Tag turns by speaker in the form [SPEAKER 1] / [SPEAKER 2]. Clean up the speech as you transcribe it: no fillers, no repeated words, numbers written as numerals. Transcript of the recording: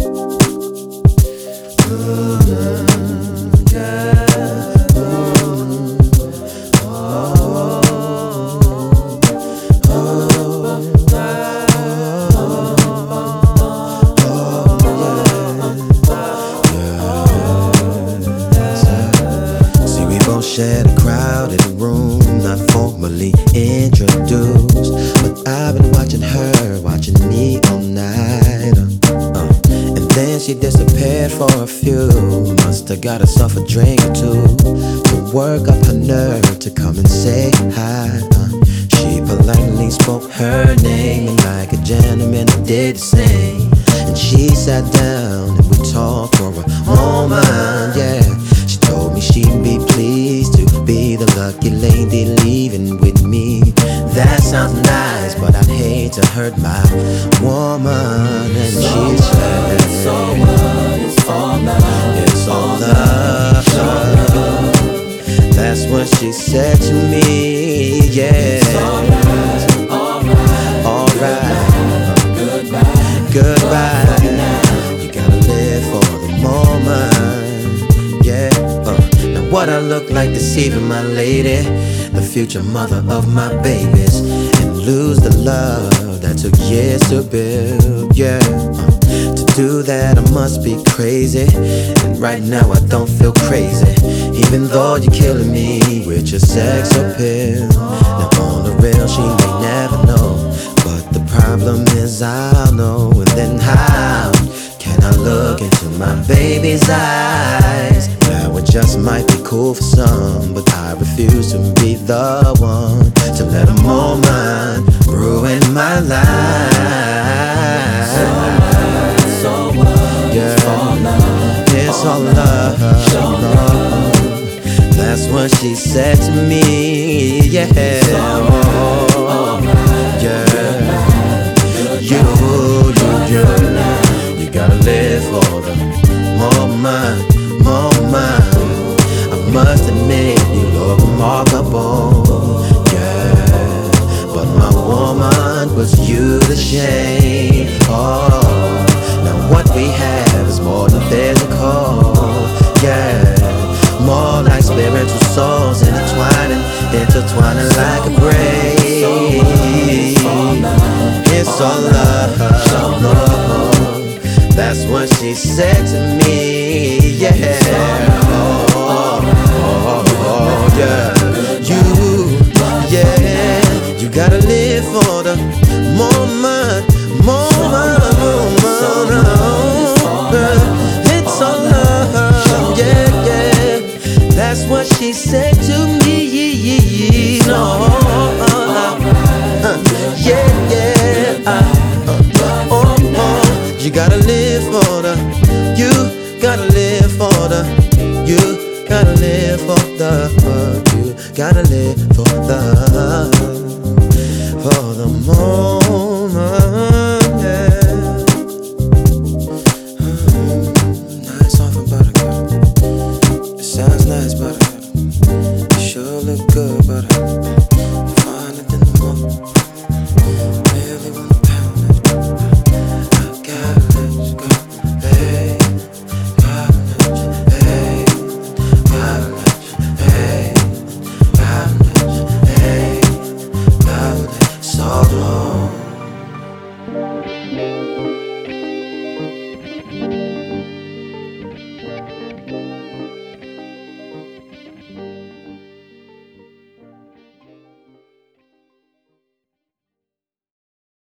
[SPEAKER 1] Shared a crowded room, not formally introduced, but I've been watching her, watching me all night. And then she disappeared for a few. Must've got herself a drink or two to work up her nerve to come and say hi. She politely spoke her name, and like a gentleman I did the same. And she sat down and we talked for a moment, yeah. She told me she'd be pleased to be the lucky lady leaving with me. That sounds nice, but I'd hate to hurt my woman. And she said,
[SPEAKER 2] it's all love, it's all love,
[SPEAKER 1] it's all love. That's what she said to me, yeah.
[SPEAKER 2] It's alright, alright,
[SPEAKER 1] alright.
[SPEAKER 2] Goodbye,
[SPEAKER 1] goodbye. You gotta live for the moment, yeah. Now what I look like deceiving my lady, the future mother of my babies, and lose the love that took years to build, yeah. To do that I must be crazy, and right now I don't feel crazy, even though you're killing me with your sex appeal. Now on the real she may never know, but the problem is I'll know. And then how can I look into my baby's eyes? Now it just might be cool for some, but I refuse to be the one to let a moment ruin my life.
[SPEAKER 2] So what?
[SPEAKER 1] Yeah,
[SPEAKER 2] It's all love,
[SPEAKER 1] it's all love. That's what she said to me, yeah. You gotta live for the moment. I must admit you look remarkable, yeah. But my woman was you to shame. Oh, now what we have is more than physical, yeah. More like spiritual souls intertwining like a braid. It's all love, love. That's what she said to me, yeah. Yeah. You gotta live for the moment. It's all love, yeah. That's what she said to me, no. You gotta live for the, you gotta live for the, you gotta live for the, you gotta live for the moment.